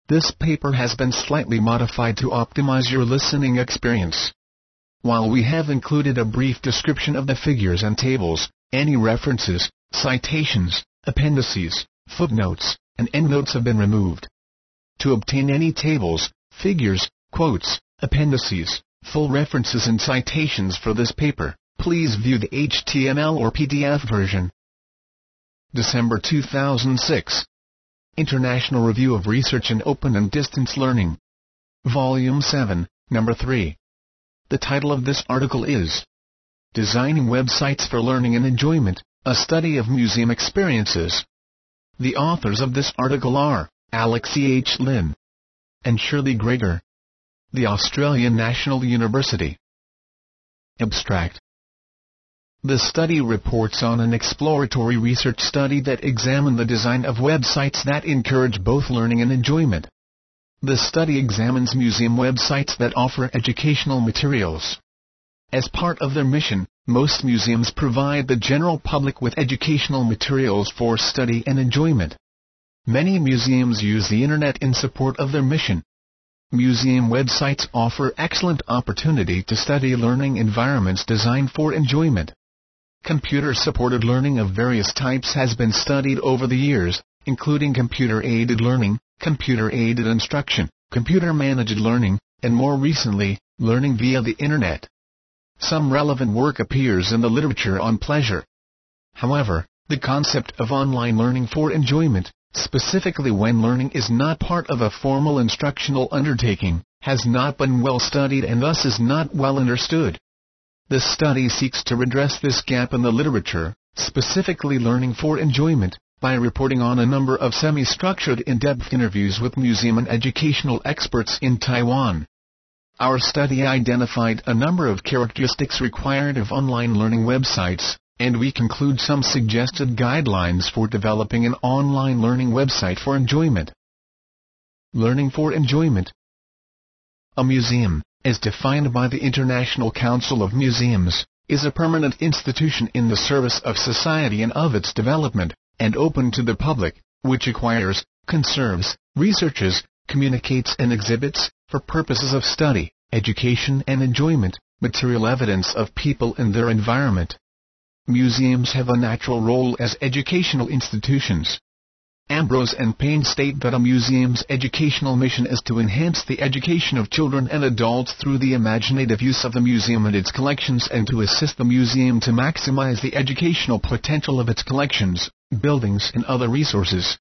This paper has been slightly modified to optimize your listening experience. While we have included a brief description of the figures and tables, any references, citations, appendices, footnotes, and endnotes have been removed. To obtain any tables, figures, quotes, appendices, full references and citations for this paper, please view the HTML or PDF version. December 2006. International Review of Research in Open and Distance Learning. Volume 7, Number 3. The title of this article is Designing Websites for Learning and Enjoyment, a Study of Museum Experiences. The authors of this article are Alex E. H. Lin and Shirley Greger. The Australian National University. Abstract. The study reports on an exploratory research study that examined the design of websites that encourage both learning and enjoyment. The study examines museum websites that offer educational materials. As part of their mission, most museums provide the general public with educational materials for study and enjoyment. Many museums use the Internet in support of their mission. Museum websites offer excellent opportunity to study learning environments designed for enjoyment. Computer-supported learning of various types has been studied over the years, including computer-aided learning, computer-aided instruction, computer-managed learning, and more recently, learning via the Internet. Some relevant work appears in the literature on pleasure. However, the concept of online learning for enjoyment, specifically when learning is not part of a formal instructional undertaking, has not been well studied and thus is not well understood. This study seeks to redress this gap in the literature, specifically learning for enjoyment, by reporting on a number of semi-structured in-depth interviews with museum and educational experts in Taiwan. Our study identified a number of characteristics required of online learning websites, and we conclude some suggested guidelines for developing an online learning website for enjoyment. Learning for enjoyment. A museum, as defined by the International Council of Museums, is a permanent institution in the service of society and of its development, and open to the public, which acquires, conserves, researches, communicates and exhibits, for purposes of study, education and enjoyment, material evidence of people and their environment. Museums have a natural role as educational institutions. Ambrose and Payne state that a museum's educational mission is to enhance the education of children and adults through the imaginative use of the museum and its collections and to assist the museum to maximize the educational potential of its collections, buildings and other resources.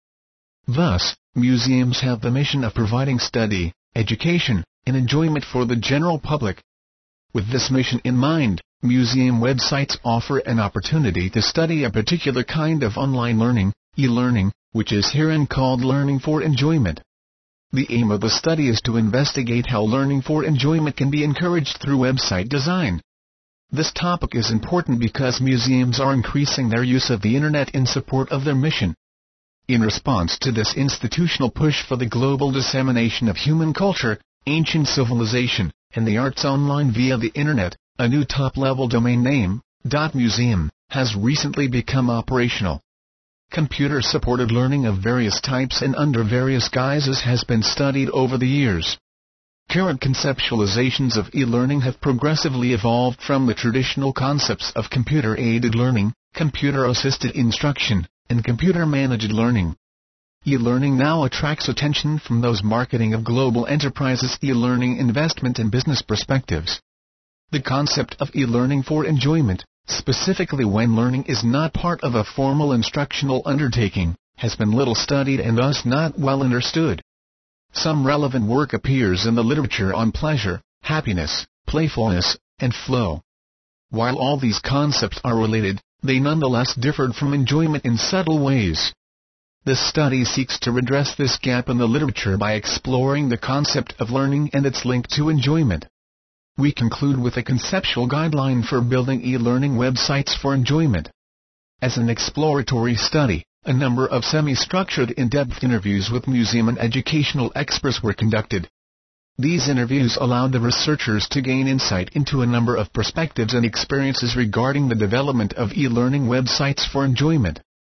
Thus, museums have the mission of providing study, education, and enjoyment for the general public. With this mission in mind, museum websites offer an opportunity to study a particular kind of online learning, e-learning, which is herein called learning for enjoyment. The aim of the study is to investigate how learning for enjoyment can be encouraged through website design. This topic is important because museums are increasing their use of the Internet in support of their mission. In response to this institutional push for the global dissemination of human culture, ancient civilization, and the arts online via the Internet, a new top-level domain name, .museum, has recently become operational. Computer-supported learning of various types and under various guises has been studied over the years. Current conceptualizations of e-learning have progressively evolved from the traditional concepts of computer-aided learning, computer-assisted instruction, and computer-managed learning. E-learning now attracts attention from those marketing of global enterprises' e-learning investment and business perspectives. The concept of e-learning for enjoyment, specifically when learning is not part of a formal instructional undertaking, has been little studied and thus not well understood. Some relevant work appears in the literature on pleasure, happiness, playfulness, and flow. While all these concepts are related, they nonetheless differed from enjoyment in subtle ways. This study seeks to redress this gap in the literature by exploring the concept of learning and its link to enjoyment. We conclude with a conceptual guideline for building e-learning websites for enjoyment. As an exploratory study, a number of semi-structured in-depth interviews with museum and educational experts were conducted. These interviews allowed the researchers to gain insight into a number of perspectives and experiences regarding the development of e-learning websites for enjoyment.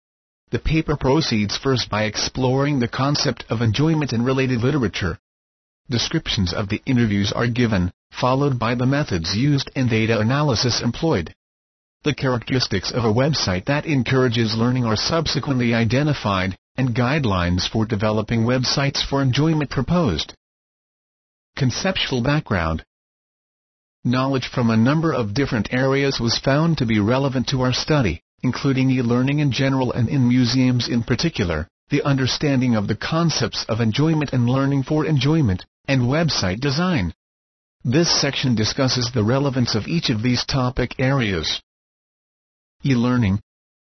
The paper proceeds first by exploring the concept of enjoyment in related literature. Descriptions of the interviews are given, followed by the methods used and data analysis employed. The characteristics of a website that encourages learning are subsequently identified, and guidelines for developing websites for enjoyment proposed. Conceptual background. Knowledge from a number of different areas was found to be relevant to our study, including e-learning in general and in museums in particular, the understanding of the concepts of enjoyment and learning for enjoyment, and website design. This section discusses the relevance of each of these topic areas. E-learning.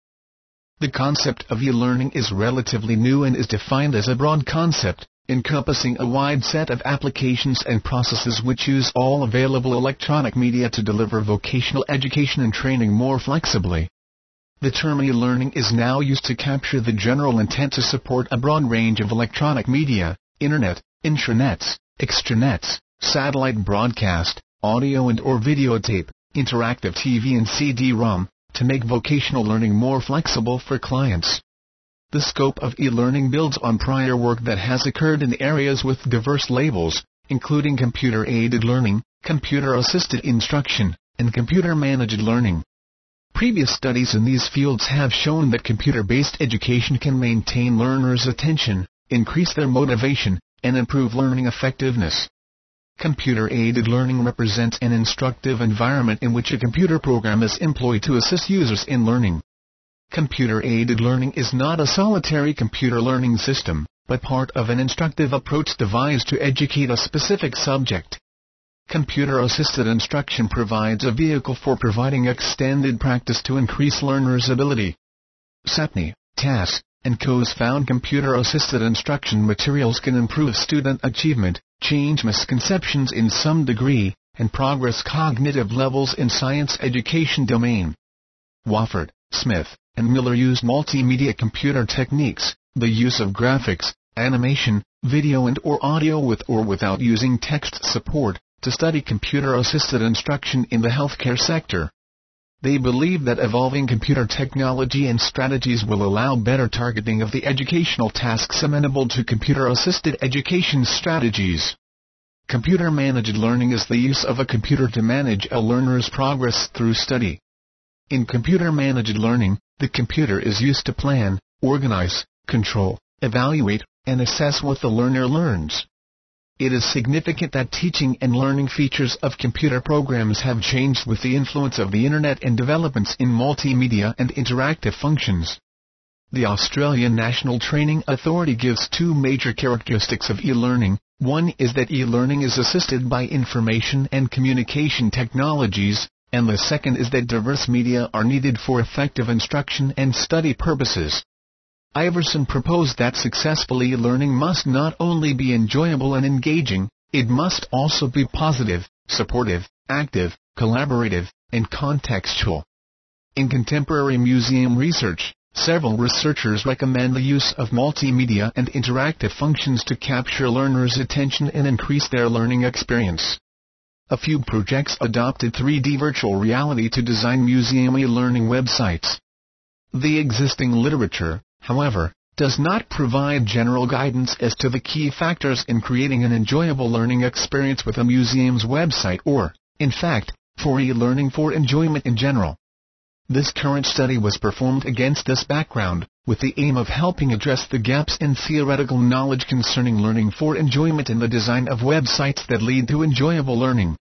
The concept of e-learning is relatively new and is defined as a broad concept, encompassing a wide set of applications and processes which use all available electronic media to deliver vocational education and training more flexibly. The term e-learning is now used to capture the general intent to support a broad range of electronic media, internet, intranets, extranets, satellite broadcast, audio and/or videotape, interactive TV and CD-ROM, to make vocational learning more flexible for clients. The scope of e-learning builds on prior work that has occurred in areas with diverse labels, including computer-aided learning, computer-assisted instruction, and computer-managed learning. Previous studies in these fields have shown that computer-based education can maintain learners' attention, increase their motivation, and improve learning effectiveness. Computer-aided learning represents an instructive environment in which a computer program is employed to assist users in learning. Computer-aided learning is not a solitary computer learning system, but part of an instructive approach devised to educate a specific subject. Computer-assisted instruction provides a vehicle for providing extended practice to increase learners' ability. Sapni, TAS, and CO's found computer-assisted instruction materials can improve student achievement, change misconceptions in some degree, and progress cognitive levels in science education domain. Wofford, Smith, and Miller used multimedia computer techniques, the use of graphics, animation, video and/or audio with or without using text support, to study computer-assisted instruction in the healthcare sector. They believe that evolving computer technology and strategies will allow better targeting of the educational tasks amenable to computer-assisted education strategies. Computer-managed learning is the use of a computer to manage a learner's progress through study. In computer-managed learning, the computer is used to plan, organize, control, evaluate, and assess what the learner learns. It is significant that teaching and learning features of computer programs have changed with the influence of the Internet and developments in multimedia and interactive functions. The Australian National Training Authority gives two major characteristics of e-learning. One is that e-learning is assisted by information and communication technologies, and the second is that diverse media are needed for effective instruction and study purposes. Iverson proposed that successful e-learning must not only be enjoyable and engaging, it must also be positive, supportive, active, collaborative, and contextual. In contemporary museum research, several researchers recommend the use of multimedia and interactive functions to capture learners' attention and increase their learning experience. A few projects adopted 3D virtual reality to design museum e-learning websites. The existing literature, however, does not provide general guidance as to the key factors in creating an enjoyable learning experience with a museum's website or, in fact, for e-learning for enjoyment in general. This current study was performed against this background, with the aim of helping address the gaps in theoretical knowledge concerning learning for enjoyment in the design of websites that lead to enjoyable learning.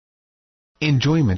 Enjoyment.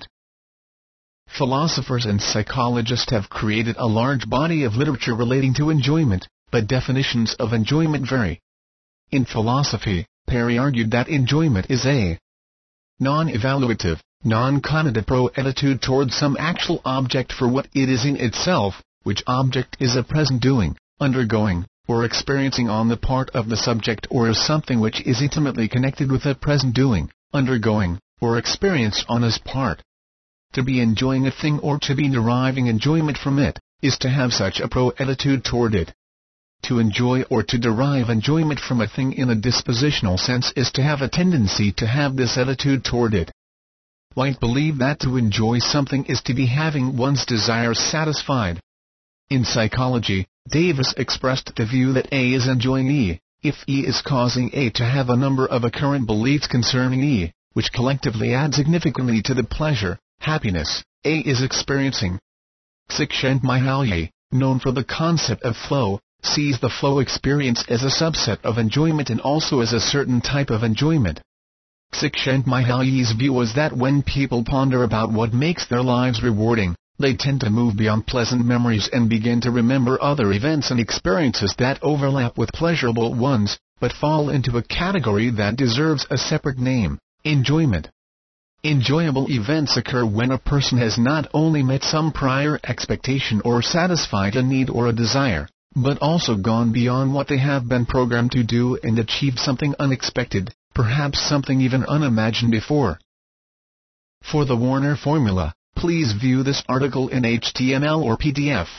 Philosophers and psychologists have created a large body of literature relating to enjoyment, but definitions of enjoyment vary. In philosophy, Perry argued that enjoyment is a non-evaluative, non-connotable attitude toward some actual object for what it is in itself, which object is a present doing, undergoing, or experiencing on the part of the subject or is something which is intimately connected with a present doing, undergoing, or experience on his part. To be enjoying a thing or to be deriving enjoyment from it, is to have such a attitude toward it. To enjoy or to derive enjoyment from a thing in a dispositional sense is to have a tendency to have this attitude toward it. White believed that to enjoy something is to be having one's desires satisfied. In psychology, Davis expressed the view that A is enjoying E, if E is causing A to have a number of occurrent beliefs concerning E, which collectively add significantly to the pleasure, happiness, A is experiencing. Csikszentmihalyi, known for the concept of flow, sees the flow experience as a subset of enjoyment and also as a certain type of enjoyment. Csikszentmihalyi's view was that when people ponder about what makes their lives rewarding, they tend to move beyond pleasant memories and begin to remember other events and experiences that overlap with pleasurable ones, but fall into a category that deserves a separate name: enjoyment. Enjoyable events occur when a person has not only met some prior expectation or satisfied a need or a desire, but also gone beyond what they have been programmed to do and achieved something unexpected, perhaps something even unimagined before. For the Warner formula, please view this article in HTML or PDF.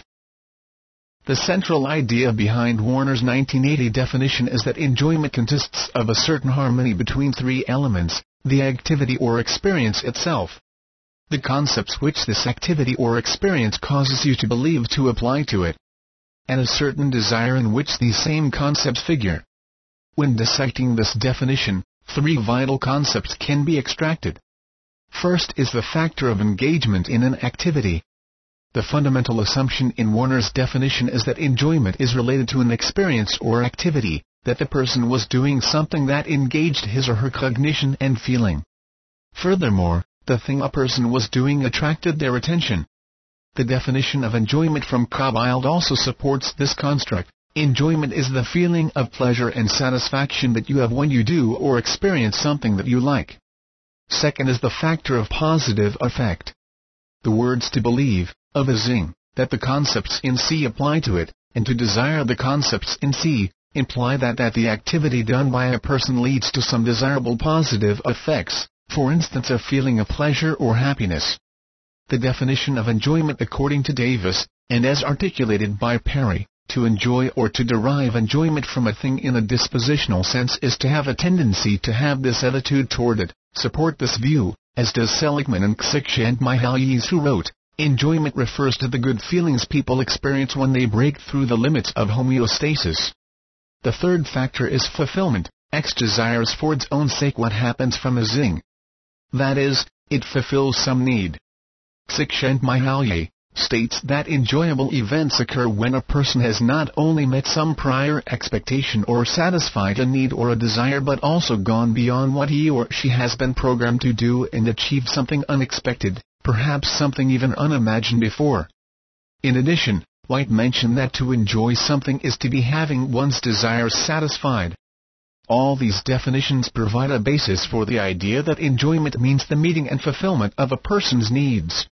The central idea behind Warner's 1980 definition is that enjoyment consists of a certain harmony between three elements: the activity or experience itself, the concepts which this activity or experience causes you to believe to apply to it, and a certain desire in which these same concepts figure. When dissecting this definition, three vital concepts can be extracted. First is the factor of engagement in an activity. The fundamental assumption in Warner's definition is that enjoyment is related to an experience or activity, that the person was doing something that engaged his or her cognition and feeling. Furthermore, the thing a person was doing attracted their attention. The definition of enjoyment from Cobbold also supports this construct. Enjoyment is the feeling of pleasure and satisfaction that you have when you do or experience something that you like. Second is the factor of positive effect. The words to believe, of a zing, that the concepts in C apply to it, and to desire the concepts in C, imply that the activity done by a person leads to some desirable positive effects, for instance a feeling of pleasure or happiness. The definition of enjoyment according to Davis, and as articulated by Perry, to enjoy or to derive enjoyment from a thing in a dispositional sense is to have a tendency to have this attitude toward it. Support this view, as does Seligman and Csikszentmihalyi, who wrote, "Enjoyment refers to the good feelings people experience when they break through the limits of homeostasis." The third factor is fulfillment. X desires for its own sake what happens from a zing. That is, it fulfills some need. Csikszentmihalyi states that enjoyable events occur when a person has not only met some prior expectation or satisfied a need or a desire but also gone beyond what he or she has been programmed to do and achieved something unexpected, perhaps something even unimagined before. In addition, White mentioned that to enjoy something is to be having one's desires satisfied. All these definitions provide a basis for the idea that enjoyment means the meeting and fulfillment of a person's needs.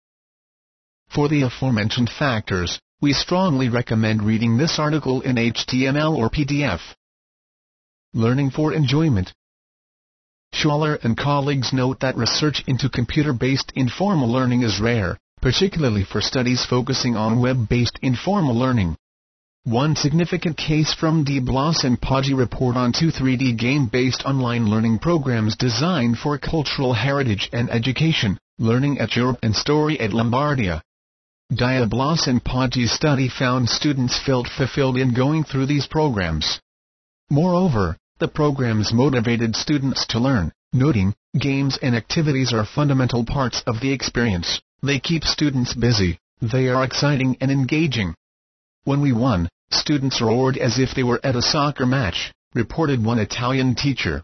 For the aforementioned factors, we strongly recommend reading this article in HTML or PDF. Learning for enjoyment. Schaller and colleagues note that research into computer-based informal learning is rare, particularly for studies focusing on web-based informal learning. One significant case from D. Bloss and Poggi report on two 3D game-based online learning programs designed for cultural heritage and education, Learning at Europe and Story at Lombardia. Bloss and Poggi's study found students felt fulfilled in going through these programs. Moreover, the programs motivated students to learn, noting, games and activities are fundamental parts of the experience. They keep students busy, they are exciting and engaging. When we won, students roared as if they were at a soccer match, reported one Italian teacher.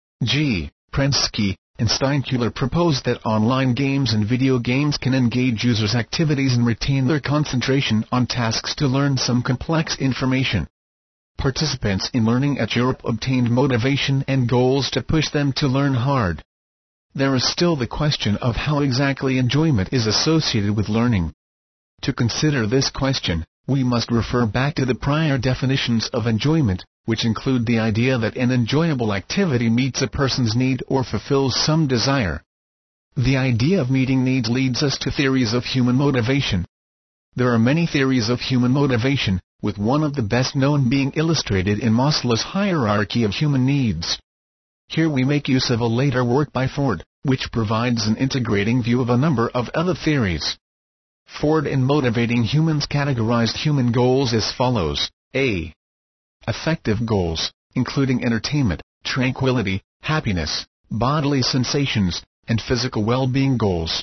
G. Prensky and Steinkuhler proposed that online games and video games can engage users' activities and retain their concentration on tasks to learn some complex information. Participants in Learning at Europe obtained motivation and goals to push them to learn hard. There is still the question of how exactly enjoyment is associated with learning. To consider this question, we must refer back to the prior definitions of enjoyment, which include the idea that an enjoyable activity meets a person's need or fulfills some desire. The idea of meeting needs leads us to theories of human motivation. There are many theories of human motivation, with one of the best known being illustrated in Maslow's hierarchy of human needs. Here we make use of a later work by Ford, which provides an integrating view of a number of other theories. Ford in Motivating Humans categorized human goals as follows: A. Affective goals, including entertainment, tranquility, happiness, bodily sensations, and physical well-being goals.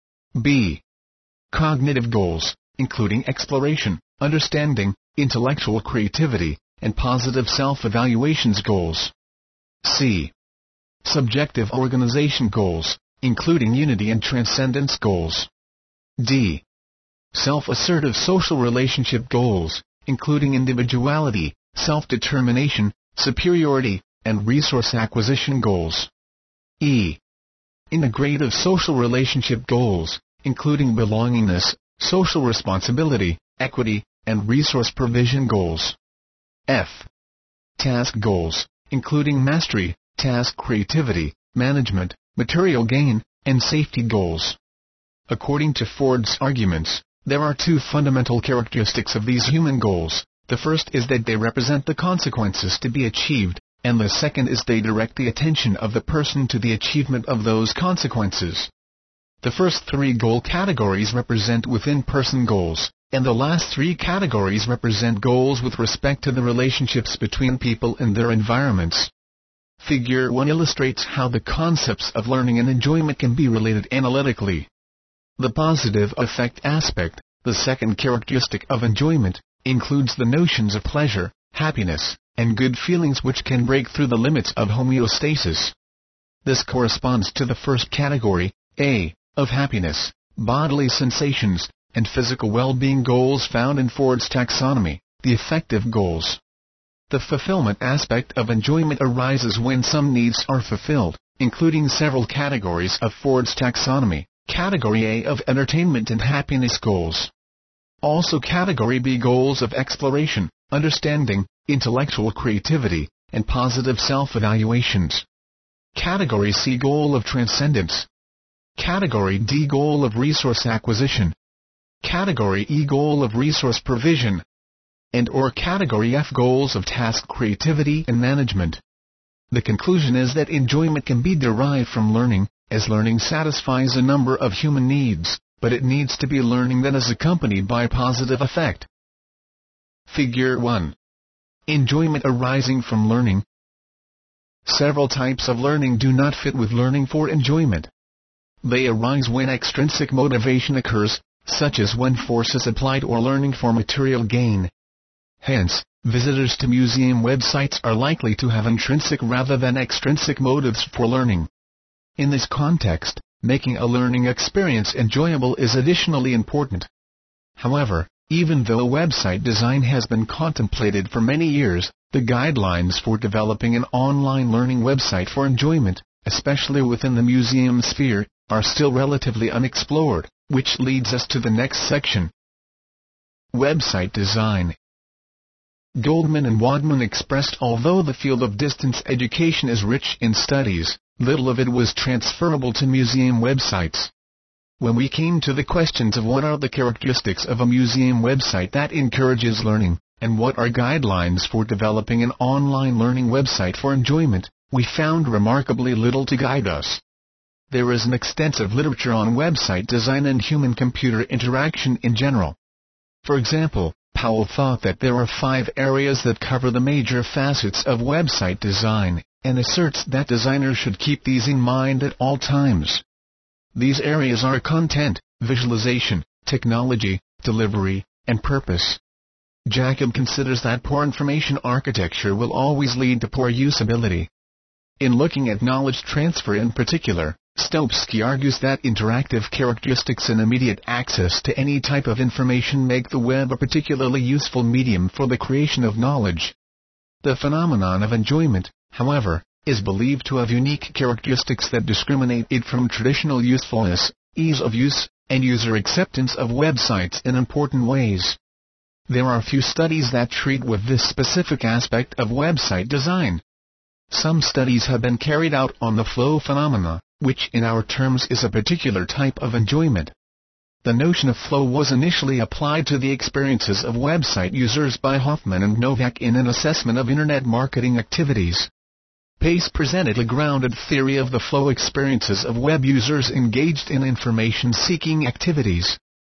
B. Cognitive goals, including exploration, understanding, intellectual creativity, and positive self-evaluations goals. C. Subjective organization goals, including unity and transcendence goals. D. Self-assertive social relationship goals, including individuality, self-determination, superiority, and resource acquisition goals. E. Integrative social relationship goals, including belongingness, social responsibility, equity, and resource provision goals. F. Task goals, including mastery, task creativity, management, material gain, and safety goals. According to Ford's arguments, there are two fundamental characteristics of these human goals. The first is that they represent the consequences to be achieved, and the second is they direct the attention of the person to the achievement of those consequences. The first three goal categories represent within-person goals, and the last three categories represent goals with respect to the relationships between people and their environments. Figure 1 illustrates how the concepts of learning and enjoyment can be related analytically. The positive affect aspect, the second characteristic of enjoyment, includes the notions of pleasure, happiness, and good feelings which can break through the limits of homeostasis. This corresponds to the first category, A, of happiness, bodily sensations, and physical well-being goals found in Ford's taxonomy, the affective goals. The fulfillment aspect of enjoyment arises when some needs are fulfilled, including several categories of Ford's taxonomy, Category A of entertainment and happiness goals. Also Category B goals of exploration, understanding, intellectual creativity, and positive self-evaluations. Category C goal of transcendence. Category D goal of resource acquisition. Category E goal of resource provision. And/or Category F goals of task creativity and management. The conclusion is that enjoyment can be derived from learning, as learning satisfies a number of human needs, but it needs to be learning that is accompanied by positive effect. Figure 1. Enjoyment arising from learning. Several types of learning do not fit with learning for enjoyment. They arise when extrinsic motivation occurs, such as when force is applied or learning for material gain. Hence, visitors to museum websites are likely to have intrinsic rather than extrinsic motives for learning. In this context, making a learning experience enjoyable is additionally important. However, even though website design has been contemplated for many years, the guidelines for developing an online learning website for enjoyment, especially within the museum sphere, are still relatively unexplored, which leads us to the next section. Website design. Goldman and Wadman expressed although the field of distance education is rich in studies, little of it was transferable to museum websites. When we came to the questions of what are the characteristics of a museum website that encourages learning, and what are guidelines for developing an online learning website for enjoyment, we found remarkably little to guide us. There is an extensive literature on website design and human-computer interaction in general. For example, Powell thought that there are 5 areas that cover the major facets of website design, and asserts that designers should keep these in mind at all times. These areas are content, visualization, technology, delivery, and purpose. Jacob considers that poor information architecture will always lead to poor usability. In looking at knowledge transfer in particular, Stopsky argues that interactive characteristics and immediate access to any type of information make the web a particularly useful medium for the creation of knowledge. The phenomenon of enjoyment, however, is believed to have unique characteristics that discriminate it from traditional usefulness, ease of use, and user acceptance of websites in important ways. There are few studies that treat with this specific aspect of website design. Some studies have been carried out on the flow phenomena, which in our terms is a particular type of enjoyment. The notion of flow was initially applied to the experiences of website users by Hoffman and Novak in an assessment of Internet marketing activities. Pace presented a grounded theory of the flow experiences of web users engaged in information-seeking activities.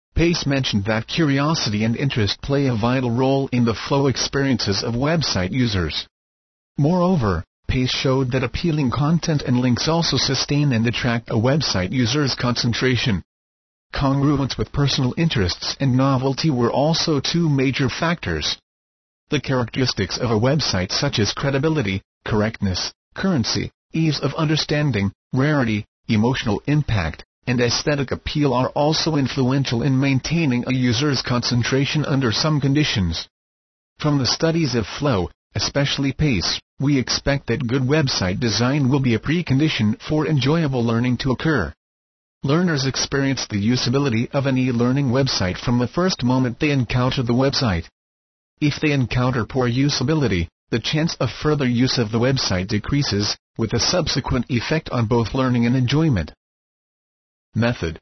Pace mentioned that curiosity and interest play a vital role in the flow experiences of website users. Moreover, Pace showed that appealing content and links also sustain and attract a website user's concentration. Congruence with personal interests and novelty were also two major factors. The characteristics of a website such as credibility, correctness, currency, ease of understanding, rarity, emotional impact, and aesthetic appeal are also influential in maintaining a user's concentration under some conditions. From the studies of flow, especially Pace, we expect that good website design will be a precondition for enjoyable learning to occur. Learners experience the usability of an e-learning website from the first moment they encounter the website. If they encounter poor usability, the chance of further use of the website decreases, with a subsequent effect on both learning and enjoyment. Method.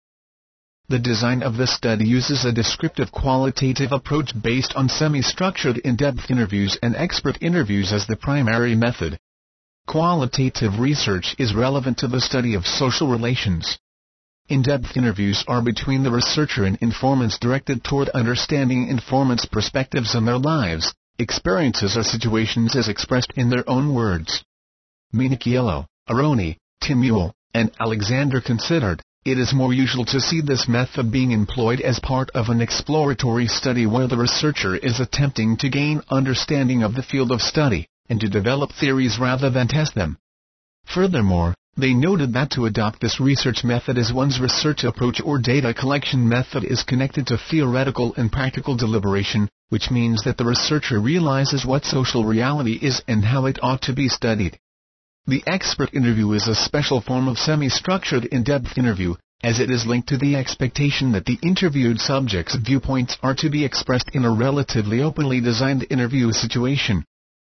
The design of the study uses a descriptive qualitative approach based on semi-structured in-depth interviews and expert interviews as the primary method. Qualitative research is relevant to the study of social relations. In-depth interviews are between the researcher and informants directed toward understanding informant's perspectives on their lives, experiences or situations as expressed in their own words. Minichiello, Aroni, Timuel, and Alexander considered, it is more usual to see this method being employed as part of an exploratory study where the researcher is attempting to gain understanding of the field of study, and to develop theories rather than test them. Furthermore, they noted that to adopt this research method as one's research approach or data collection method is connected to theoretical and practical deliberation, which means that the researcher realizes what social reality is and how it ought to be studied. The expert interview is a special form of semi-structured in-depth interview, as it is linked to the expectation that the interviewed subject's viewpoints are to be expressed in a relatively openly designed interview situation.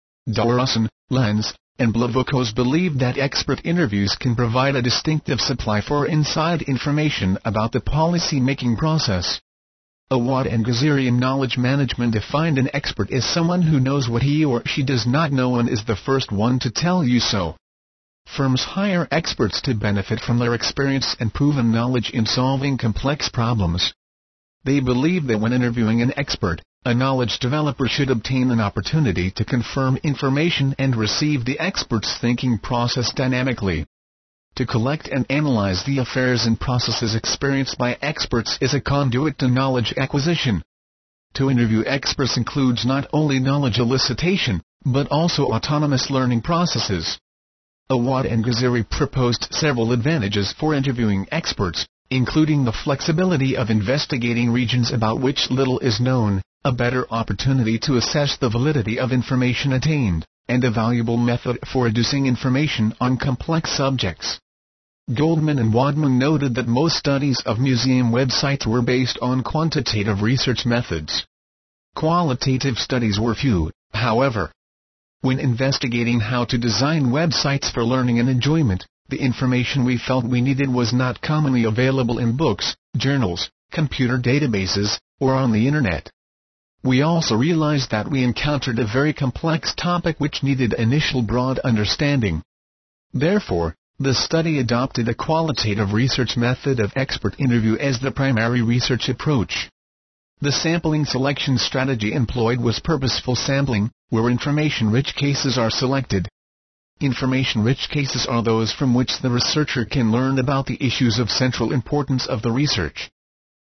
Dawson, Lenz, and Blavokos believe that expert interviews can provide a distinctive supply for inside information about the policy-making process. Awad and Ghaziri in knowledge management defined an expert as someone who knows what he or she does not know and is the first one to tell you so. Firms hire experts to benefit from their experience and proven knowledge in solving complex problems. They believe that when interviewing an expert, a knowledge developer should obtain an opportunity to confirm information and receive the expert's thinking process dynamically. To collect and analyze the affairs and processes experienced by experts is a conduit to knowledge acquisition. To interview experts includes not only knowledge elicitation, but also autonomous learning processes. Awad and Ghaziri proposed several advantages for interviewing experts, including the flexibility of investigating regions about which little is known, a better opportunity to assess the validity of information attained, and a valuable method for adducing information on complex subjects. Goldman and Wadman noted that most studies of museum websites were based on quantitative research methods. Qualitative studies were few, however. When investigating how to design websites for learning and enjoyment, the information we felt we needed was not commonly available in books, journals, computer databases, or on the Internet. We also realized that we encountered a very complex topic which needed initial broad understanding. Therefore, the study adopted a qualitative research method of expert interview as the primary research approach. The sampling selection strategy employed was purposeful sampling, where information-rich cases are selected. Information-rich cases are those from which the researcher can learn about the issues of central importance of the research.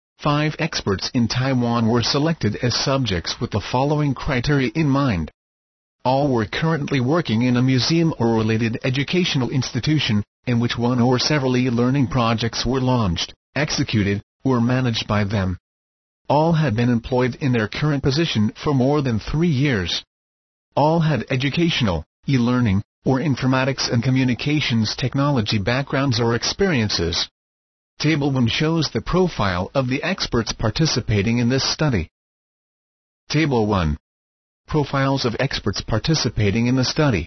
5 experts in Taiwan were selected as subjects with the following criteria in mind. All were currently working in a museum or related educational institution, in which one or several e-learning projects were launched, executed, or managed by them. All had been employed in their current position for more than 3 years. All had educational, e-learning, or informatics and communications technology backgrounds or experiences. Table 1 shows the profile of the experts participating in this study. Table 1. Profiles of experts participating in the study.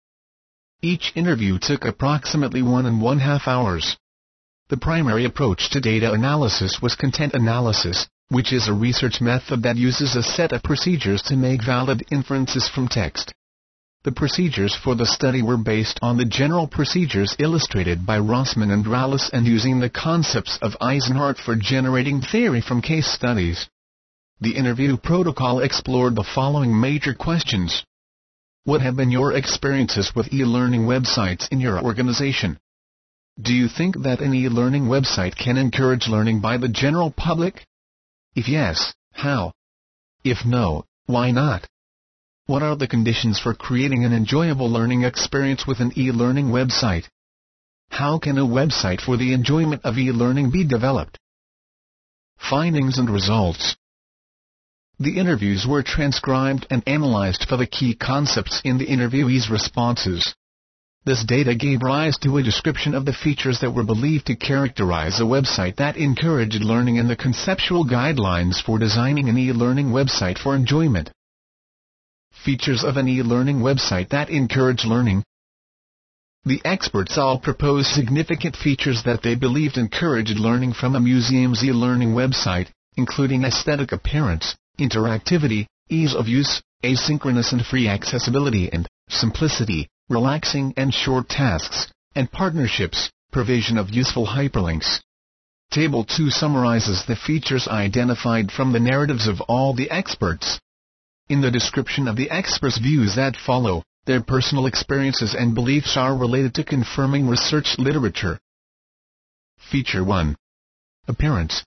Each interview took approximately 1.5 hours. The primary approach to data analysis was content analysis, which is a research method that uses a set of procedures to make valid inferences from text. The procedures for the study were based on the general procedures illustrated by Rossmann and Rallis and using the concepts of Eisenhardt for generating theory from case studies. The interview protocol explored the following major questions. What have been your experiences with e-learning websites in your organization? Do you think that an e-learning website can encourage learning by the general public? If yes, how? If no, why not? What are the conditions for creating an enjoyable learning experience with an e-learning website? How can a website for the enjoyment of e-learning be developed? Findings and results. The interviews were transcribed and analyzed for the key concepts in the interviewees' responses. This data gave rise to a description of the features that were believed to characterize a website that encouraged learning and the conceptual guidelines for designing an e-learning website for enjoyment. Features of an e-learning website that encourage learning. The experts all proposed significant features that they believed encouraged learning from a museum's e-learning website, including aesthetic appearance, interactivity, ease of use, asynchronous and free accessibility and simplicity, relaxing and short tasks, and partnerships, provision of useful hyperlinks. Table 2 summarizes the features identified from the narratives of all the experts. In the description of the experts' views that follow, their personal experiences and beliefs are related to confirming research literature. Feature 1. Appearance.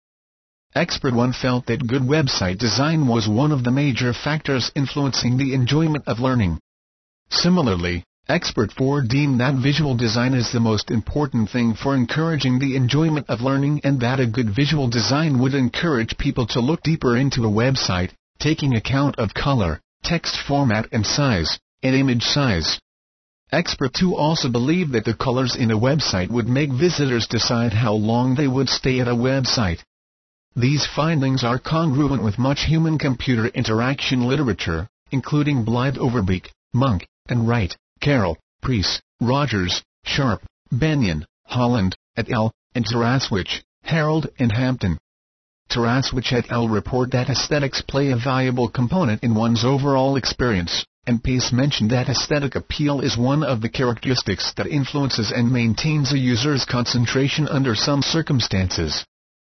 Expert 1 felt that good website design was one of the major factors influencing the enjoyment of learning. Similarly, Expert 4 deemed that visual design is the most important thing for encouraging the enjoyment of learning and that a good visual design would encourage people to look deeper into a website, taking account of color, text format and size, and image size. Expert 2 also believed that the colors in a website would make visitors decide how long they would stay at a website. These findings are congruent with much human-computer interaction literature, including Blythe Overbeek, Monk, and Wright, Carroll, Preece, Rogers, Sharp, Benyon, Holland, et al., and Taraswich, Harold and Hampton. Taraswich et al. Report that aesthetics play a valuable component in one's overall experience, and Pace mentioned that aesthetic appeal is one of the characteristics that influences and maintains a user's concentration under some circumstances.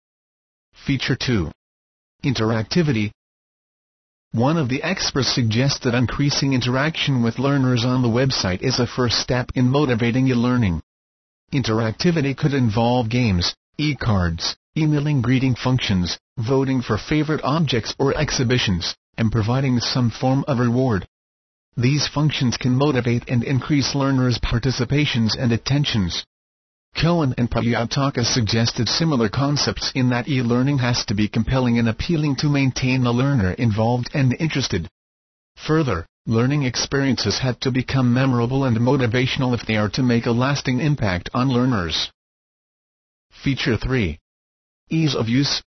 Feature 2. Interactivity. One of the experts suggested increasing interaction with learners on the website is a first step in motivating e-learning. Interactivity could involve games, e-cards, emailing greeting functions, voting for favorite objects or exhibitions, and providing some form of reward. These functions can motivate and increase learners' participations and attentions. Cohen and Payataka suggested similar concepts in that e-learning has to be compelling and appealing to maintain the learner involved and interested. Further, learning experiences have to become memorable and motivational if they are to make a lasting impact on learners. Feature 3. Ease of use.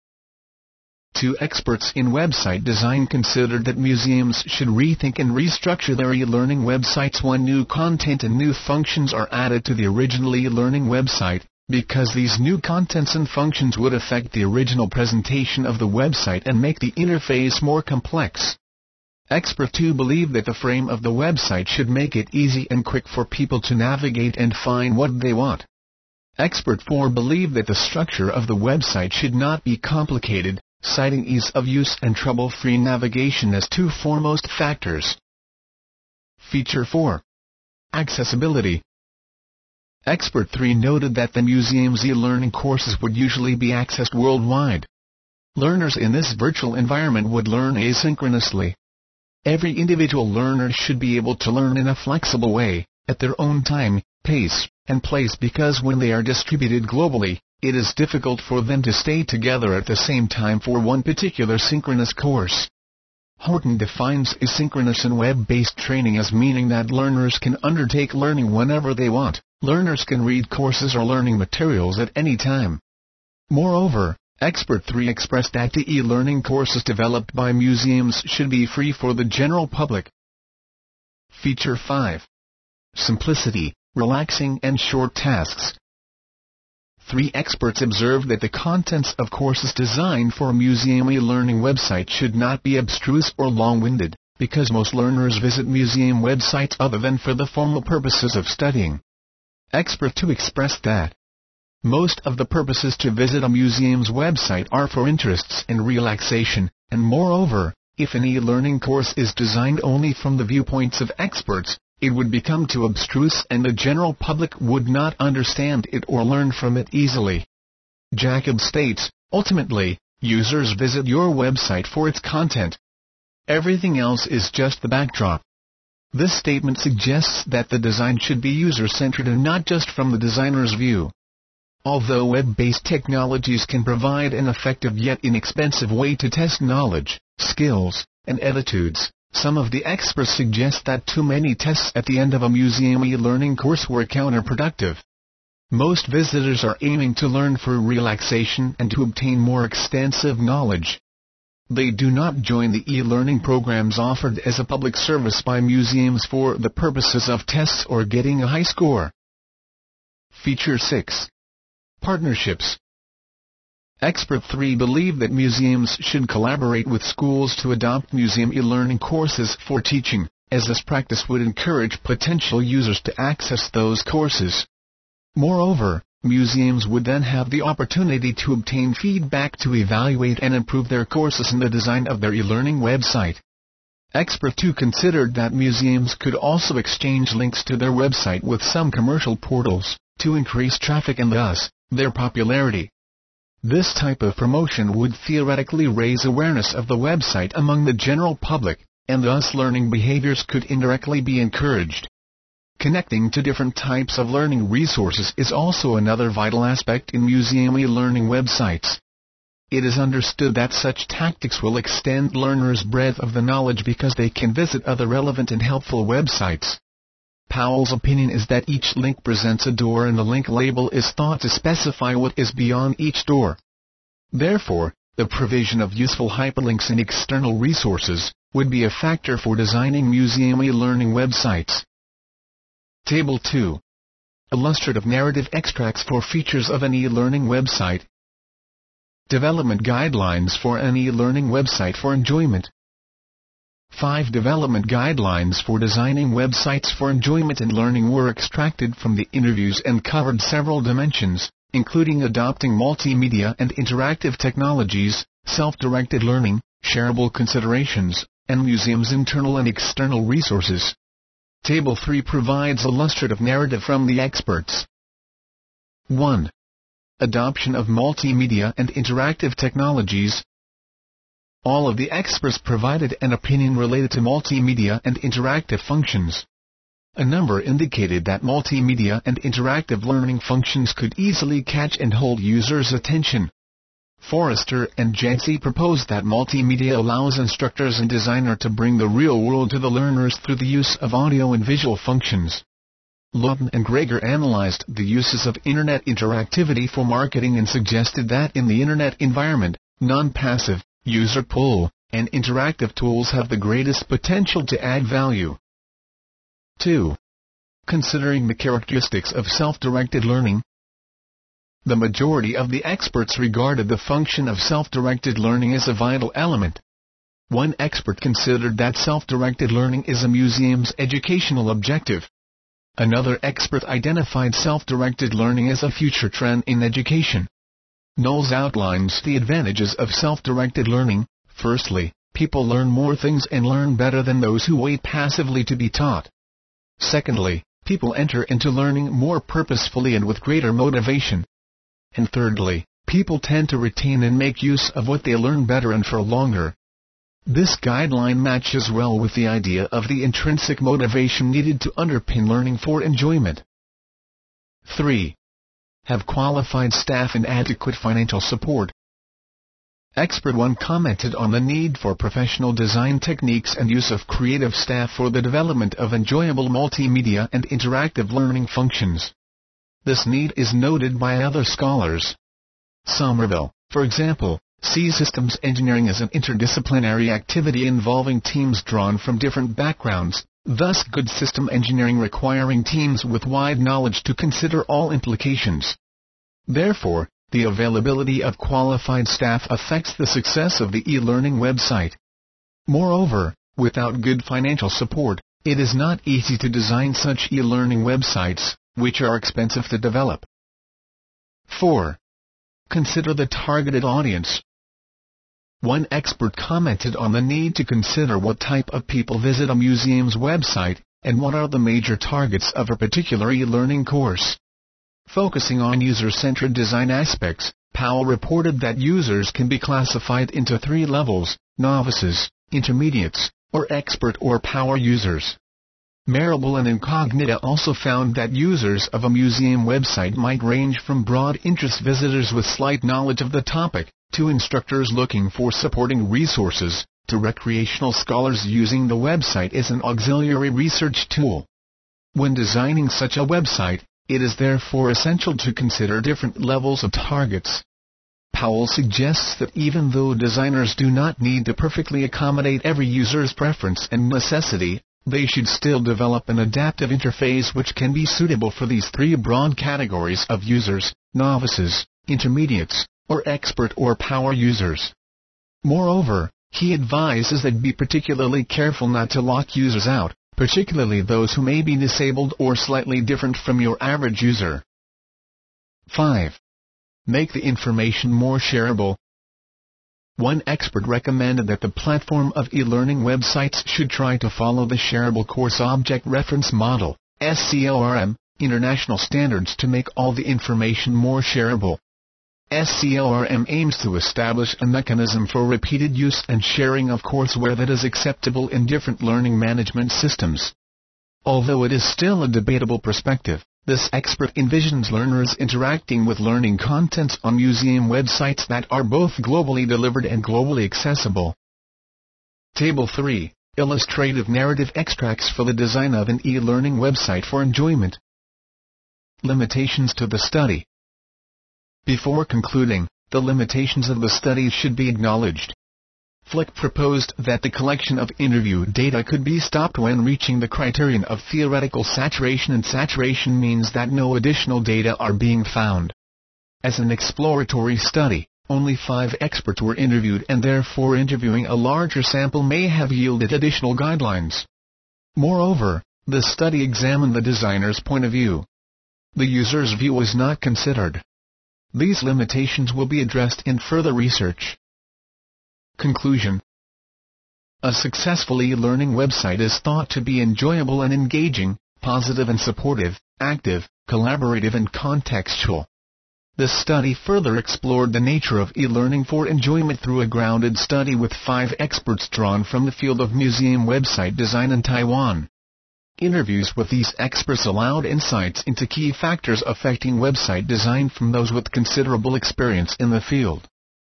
2 experts in website design considered that museums should rethink and restructure their e-learning websites when new content and new functions are added to the original e-learning website, because these new contents and functions would affect the original presentation of the website and make the interface more complex. Expert 2 believed that the frame of the website should make it easy and quick for people to navigate and find what they want. Expert 4 believed that the structure of the website should not be complicated, citing ease of use and trouble-free navigation as 2 foremost factors. Feature 4. Accessibility. Expert 3 noted that the museum's e-learning courses would usually be accessed worldwide. Learners in this virtual environment would learn asynchronously. Every individual learner should be able to learn in a flexible way, at their own time, pace, and place because when they are distributed globally, it is difficult for them to stay together at the same time for one particular synchronous course. Horton defines asynchronous and web-based training as meaning that learners can undertake learning whenever they want. Learners can read courses or learning materials at any time. Moreover, Expert 3 expressed that the e-learning courses developed by museums should be free for the general public. Feature 5. Simplicity, relaxing and short tasks. 3 experts observed that the contents of courses designed for a museum e-learning website should not be abstruse or long-winded, because most learners visit museum websites other than for the formal purposes of studying. Expert 2 expressed that most of the purposes to visit a museum's website are for interests and relaxation, and moreover, if an e-learning course is designed only from the viewpoints of experts, it would become too abstruse and the general public would not understand it or learn from it easily. Jacob states, ultimately, users visit your website for its content. Everything else is just the backdrop. This statement suggests that the design should be user-centered and not just from the designer's view. Although web-based technologies can provide an effective yet inexpensive way to test knowledge, skills, and attitudes, some of the experts suggest that too many tests at the end of a museum e-learning course were counterproductive. Most visitors are aiming to learn for relaxation and to obtain more extensive knowledge. They do not join the e-learning programs offered as a public service by museums for the purposes of tests or getting a high score. Feature 6. Partnerships. Expert 3 believe that museums should collaborate with schools to adopt museum e-learning courses for teaching, as this practice would encourage potential users to access those courses. Moreover, museums would then have the opportunity to obtain feedback to evaluate and improve their courses and the design of their e-learning website. Expert 2 considered that museums could also exchange links to their website with some commercial portals, to increase traffic and thus, their popularity. This type of promotion would theoretically raise awareness of the website among the general public, and thus learning behaviors could indirectly be encouraged. Connecting to different types of learning resources is also another vital aspect in museum e-learning websites. It is understood that such tactics will extend learners' breadth of the knowledge because they can visit other relevant and helpful websites. Powell's opinion is that each link presents a door and the link label is thought to specify what is beyond each door. Therefore, the provision of useful hyperlinks and external resources would be a factor for designing museum e-learning websites. Table 2. Illustrative narrative extracts for features of an e-learning website. Development guidelines for an e-learning website for enjoyment. 5 development guidelines for designing websites for enjoyment and learning were extracted from the interviews and covered several dimensions, including adopting multimedia and interactive technologies, self-directed learning, shareable considerations, and museums' internal and external resources. Table 3 provides illustrative narrative from the experts. 1. Adoption of multimedia and interactive technologies. All of the experts provided an opinion related to multimedia and interactive functions. A number indicated that multimedia and interactive learning functions could easily catch and hold users' attention. Forrester and Jesse proposed that multimedia allows instructors and designer to bring the real world to the learners through the use of audio and visual functions. Lawton and Greger analyzed the uses of Internet interactivity for marketing and suggested that in the Internet environment, non-passive, user pull, and interactive tools have the greatest potential to add value. 2. Considering the characteristics of self-directed learning. The majority of the experts regarded the function of self-directed learning as a vital element. One expert considered that self-directed learning is a museum's educational objective. Another expert identified self-directed learning as a future trend in education. Knowles outlines the advantages of self-directed learning. Firstly, people learn more things and learn better than those who wait passively to be taught. Secondly, people enter into learning more purposefully and with greater motivation. And thirdly, people tend to retain and make use of what they learn better and for longer. This guideline matches well with the idea of the intrinsic motivation needed to underpin learning for enjoyment. 3. Have qualified staff and adequate financial support. Expert 1 commented on the need for professional design techniques and use of creative staff for the development of enjoyable multimedia and interactive learning functions. This need is noted by other scholars. Somerville, for example, sees systems engineering as an interdisciplinary activity involving teams drawn from different backgrounds, thus good system engineering requiring teams with wide knowledge to consider all implications. Therefore, the availability of qualified staff affects the success of the e-learning website. Moreover, Without good financial support, it is not easy to design such e-learning websites, which are expensive to develop. 4. Consider the targeted audience. One expert commented on the need to consider what type of people visit a museum's website, and what are the major targets of a particular e-learning course. Focusing on user-centered design aspects, Powell reported that users can be classified into 3 levels: novices, intermediates, or expert or power users. Marable and Incognita also found that users of a museum website might range from broad interest visitors with slight knowledge of the topic, to instructors looking for supporting resources, to recreational scholars using the website as an auxiliary research tool. When designing such a website, it is therefore essential to consider different levels of targets. Powell suggests that even though designers do not need to perfectly accommodate every user's preference and necessity, they should still develop an adaptive interface which can be suitable for these 3 broad categories of users: novices, intermediates, or expert or power users. Moreover, he advises that be particularly careful not to lock users out, particularly those who may be disabled or slightly different from your average user. 5. Make the information more shareable. One expert recommended that the platform of e-learning websites should try to follow the Shareable Course Object Reference Model, SCORM, international standards to make all the information more shareable. SCORM aims to establish a mechanism for repeated use and sharing of courseware that is acceptable in different learning management systems. Although it is still a debatable perspective, this expert envisions learners interacting with learning contents on museum websites that are both globally delivered and globally accessible. Table 3. Illustrative narrative extracts for the design of an e-learning website for enjoyment. Limitations to the study. Before concluding, the limitations of the study should be acknowledged. Flick proposed that the collection of interview data could be stopped when reaching the criterion of theoretical saturation, and saturation means that no additional data are being found. As an exploratory study, only 5 experts were interviewed, and therefore interviewing a larger sample may have yielded additional guidelines. Moreover, the study examined the designer's point of view. The user's view was not considered. These limitations will be addressed in further research. Conclusion. A successful e-learning website is thought to be enjoyable and engaging, positive and supportive, active, collaborative and contextual. This study further explored the nature of e-learning for enjoyment through a grounded study with 5 experts drawn from the field of museum website design in Taiwan. Interviews with these experts allowed insights into key factors affecting website design from those with considerable experience in the field.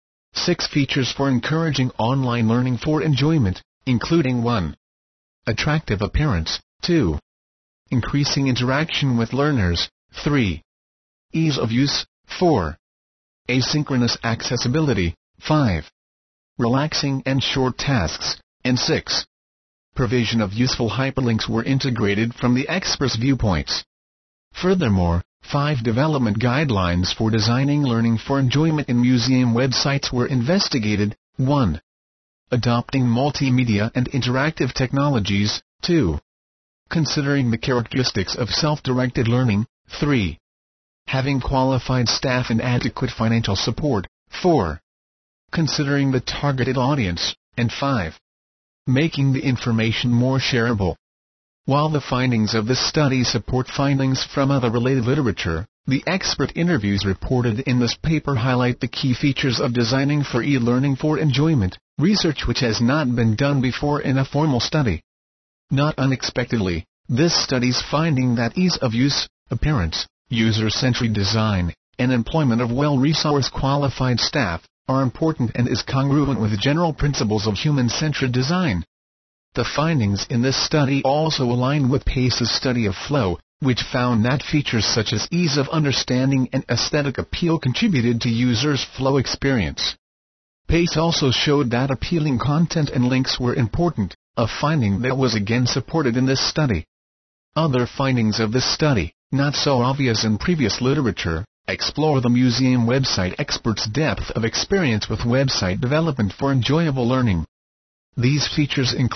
6 features for encouraging online learning for enjoyment, including 1. Attractive appearance, 2. Increasing interaction with learners, 3. Ease of use, 4. Asynchronous accessibility, 5. Relaxing and short tasks, and 6. Provision of useful hyperlinks were integrated from the experts' viewpoints. Furthermore, 5 development guidelines for designing learning for enjoyment in museum websites were investigated. 1. Adopting multimedia and interactive technologies. 2. Considering the characteristics of self-directed learning. 3. Having qualified staff and adequate financial support. 4. Considering the targeted audience. And 5. Making the information more shareable. While the findings of this study support findings from other related literature, the expert interviews reported in this paper highlight the key features of designing for e-learning for enjoyment, research which has not been done before in a formal study. Not unexpectedly, this study's finding that ease of use, appearance, user-centric design, and employment of well-resourced qualified staff are important and is congruent with general principles of human-centered design. The findings in this study also align with Pace's study of flow, which found that features such as ease of understanding and aesthetic appeal contributed to users' flow experience. Pace also showed that appealing content and links were important, a finding that was again supported in this study. Other findings of this study, not so obvious in previous literature, explore the museum website experts' depth of experience with website development for enjoyable learning. These features include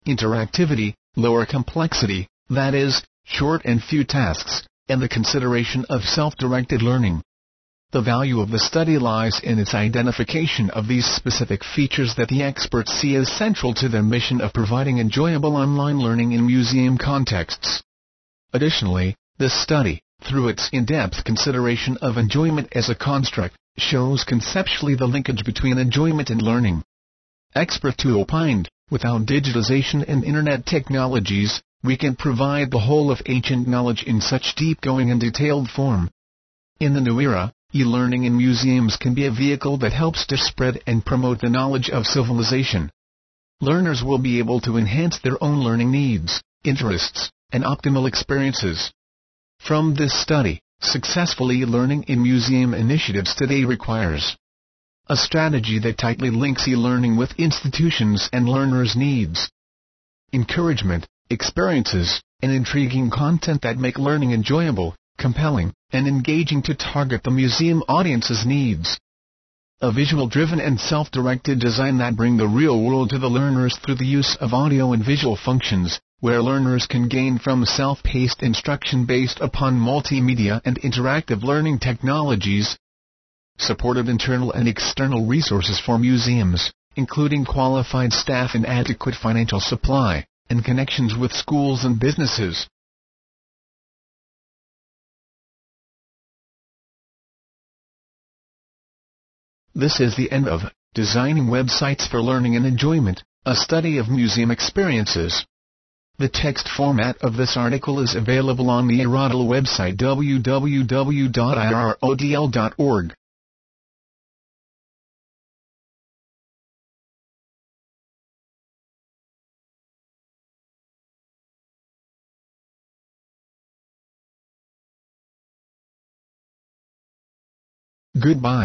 interactivity, lower complexity, that is, short and few tasks, and the consideration of self-directed learning. The value of the study lies in its identification of these specific features that the experts see as central to their mission of providing enjoyable online learning in museum contexts. Additionally, this study, through its in-depth consideration of enjoyment as a construct, shows conceptually the linkage between enjoyment and learning. Experts opined, without digitization and internet technologies, we can provide the whole of ancient knowledge in such deep-going and detailed form. In the new era, e-learning in museums can be a vehicle that helps to spread and promote the knowledge of civilization. Learners will be able to enhance their own learning needs, interests, and optimal experiences. From this study, successful e-learning in museum initiatives today requires a strategy that tightly links e-learning with institutions and learners' needs, encouragement, experiences, and intriguing content that make learning enjoyable, compelling, and engaging to target the museum audience's needs. A visual-driven and self-directed design that bring the real world to the learners through the use of audio and visual functions, where learners can gain from self-paced instruction based upon multimedia and interactive learning technologies. Supportive internal and external resources for museums, including qualified staff and adequate financial supply, and connections with schools and businesses. This is the end of Designing Websites for Learning and Enjoyment, a study of museum experiences. The text format of this article is available on the IRODL website www.irodl.org. Goodbye.